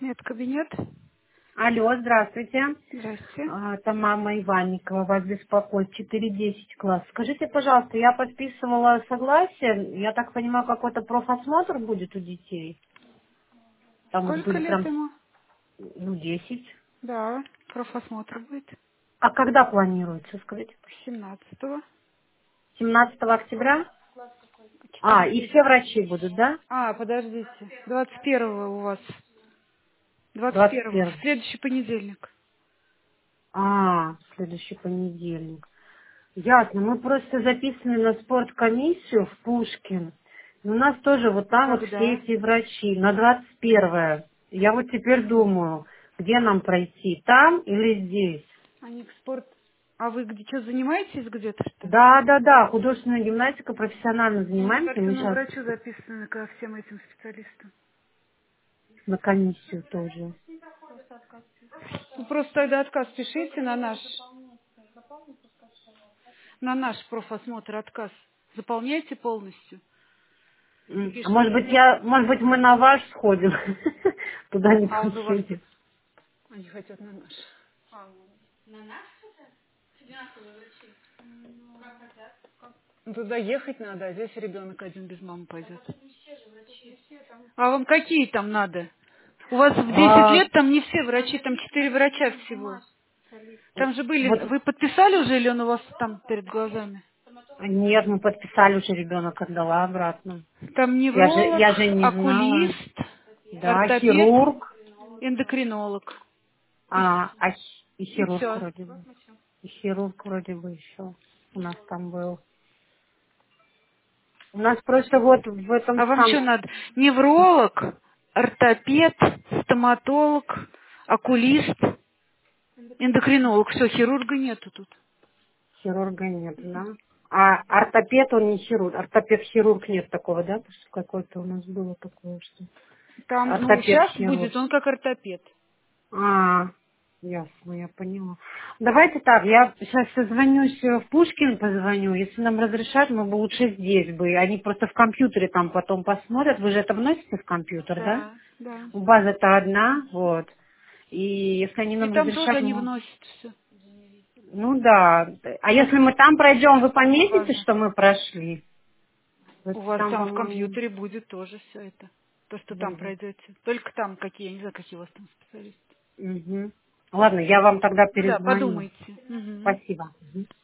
Медкабинет. Алло, здравствуйте. Здрасте. Это мама Иванникова, вас беспокоит, 4-10 класс. Скажите, пожалуйста, я подписывала согласие, я так понимаю, какой-то профосмотр будет у детей? Там вот Сколько были лет прям, ему? 10. Да, профосмотр будет. А когда планируется, скажите? 17-го. 17 октября? А, и 4-10. все врачи будут, да? А, подождите. 21-го у вас. 21-го. В 21. следующий понедельник. Следующий понедельник. Ясно. Мы просто записаны на спорткомиссию в Пушкин. И у нас тоже вот там вот все Когда? эти врачи. На 21-е. Я вот теперь думаю, где нам пройти, там или здесь? Они к спорт... А вы где что, занимаетесь где-то, что ли? Да, да, да, художественная гимнастика, профессионально Мне занимаемся. кажется, Мы на сейчас врачу записаны ко всем этим специалистам. на комиссию тоже. Вы просто тогда отказ пишите на наш профосмотр отказ. Заполняйте полностью. И А может пишите. быть, может быть, мы на ваш сходим? Туда не А он у вас тут... подходим. Они хотят на наш. Ну, туда ехать надо, а здесь ребенок один без мамы пойдет. А вам какие там надо? У вас в 10 А, лет там не все врачи, там 4 врача всего. Там же были... вот Вы подписали уже или он у вас там перед глазами? нет, мы подписали уже, ребенок отдала обратно. Там Я же невролог, не знала. окулист, Да, ортопед, хирург. эндокринолог. И, И и хирург все. вроде бы. И хирург вроде бы еще у нас там был. У нас просто вот в этом А вам что самом... надо? Невролог, ортопед, стоматолог, окулист, эндокринолог. Все, хирурга нету тут. Хирурга нет, да? А ортопед, он не хирург. Ортопед-хирург нет такого, да? Потому что какое-то у нас было такое, что... Там, ну, сейчас Ортопед-хирург. будет он как ортопед. А, ясно, я поняла. Давайте так, я сейчас созвонюсь в Пушкин, позвоню. Если нам разрешат, мы бы лучше здесь бы. Они просто в компьютере там потом посмотрят. Вы же это вносите в компьютер, да? Да, да. База-то одна, вот. И если они И нам там тоже разрешат, они мы... вносят все. Ну да. А если мы там пройдем, вы пометите, База. что мы прошли? Вот У вас там, там в по-моему, компьютере будет тоже все это. То, что там будет. пройдете. Только там какие, я не знаю, какие у вас там специалисты. Мгм. Ладно, я вам тогда Ну да, перезвоню. подумайте. Мгм. Спасибо. Мгм.